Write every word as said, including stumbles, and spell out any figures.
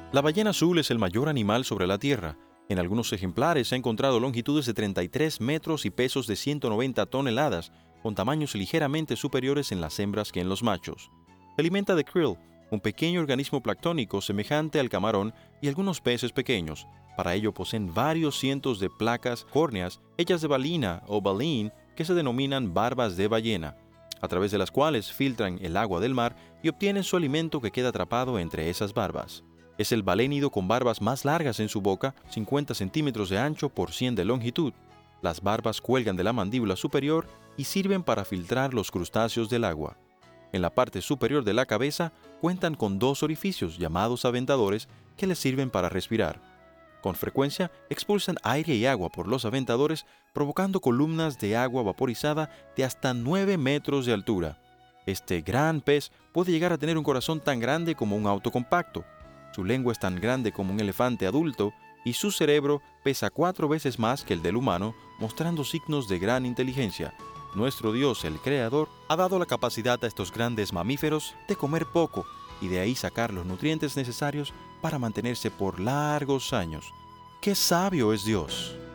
La ballena azul es el mayor animal sobre la Tierra. En algunos ejemplares se ha encontrado longitudes de treinta y tres metros y pesos de ciento noventa toneladas, con tamaños ligeramente superiores en las hembras que en los machos. Se alimenta de krill, un pequeño organismo planctónico semejante al camarón y algunos peces pequeños. Para ello poseen varios cientos de placas córneas hechas de balina o baleen que se denominan barbas de ballena, a través de las cuales filtran el agua del mar y obtienen su alimento que queda atrapado entre esas barbas. Es el balénido con barbas más largas en su boca, cincuenta centímetros de ancho por cien de longitud. Las barbas cuelgan de la mandíbula superior y sirven para filtrar los crustáceos del agua. En la parte superior de la cabeza cuentan con dos orificios llamados aventadores que les sirven para respirar. Con frecuencia expulsan aire y agua por los aventadores, provocando columnas de agua vaporizada de hasta nueve metros de altura. Este gran pez puede llegar a tener un corazón tan grande como un auto compacto. Su lengua es tan grande como un elefante adulto y su cerebro pesa cuatro veces más que el del humano, mostrando signos de gran inteligencia. Nuestro Dios, el Creador, ha dado la capacidad a estos grandes mamíferos de comer poco y de ahí sacar los nutrientes necesarios para mantenerse por largos años. ¡Qué sabio es Dios!